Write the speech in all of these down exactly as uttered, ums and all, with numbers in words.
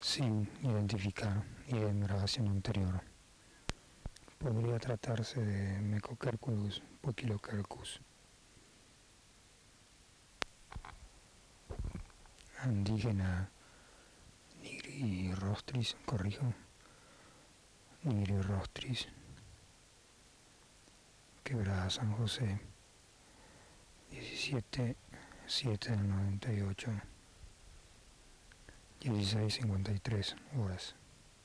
sin identificar y en grabación anterior. Podría tratarse de Mecoquerculus poikiloquercus, indígena Nigrorostris, corrijo, Nigrorostris, Quebrada San José, diecisiete siete del noventa y ocho, dieciséis cincuenta y tres horas.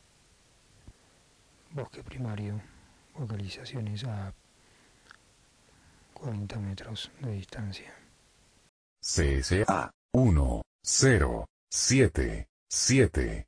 Bosque primario, localizaciones a cuarenta metros de distancia. C S A uno cero siete siete